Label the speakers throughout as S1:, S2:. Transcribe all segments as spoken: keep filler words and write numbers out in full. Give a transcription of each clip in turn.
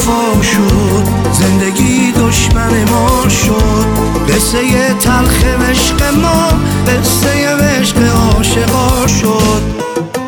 S1: وفا شد، زندگی دشمن ما شد. قصه تلخ عشق ما قصه عشق عاشقا شد.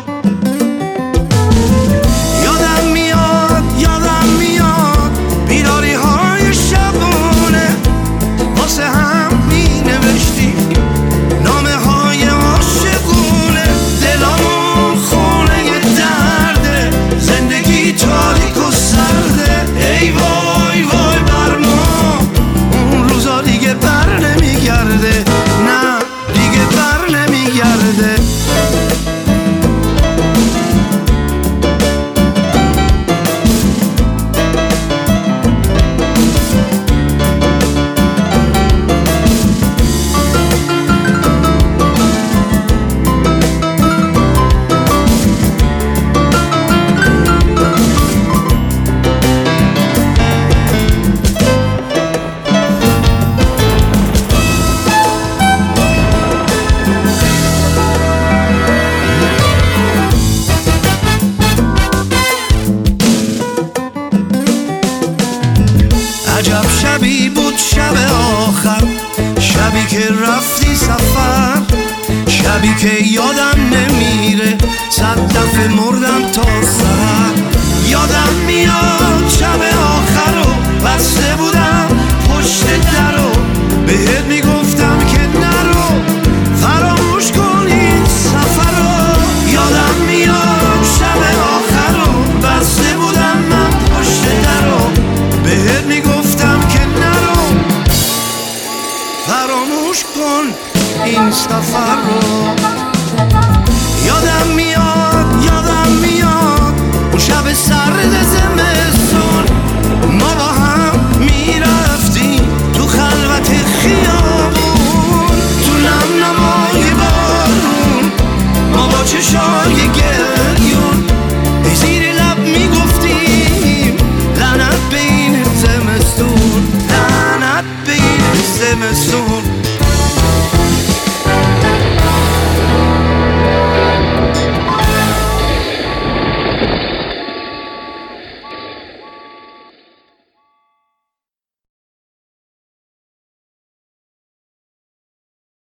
S1: عجب شبی بود شب آخر، شبی که رفتی سفر، شبی که یادم نمیره صد دفعه مردم تا سر. یادم میاد شب آخر رو بسته بودم پشت در رو بهت میگم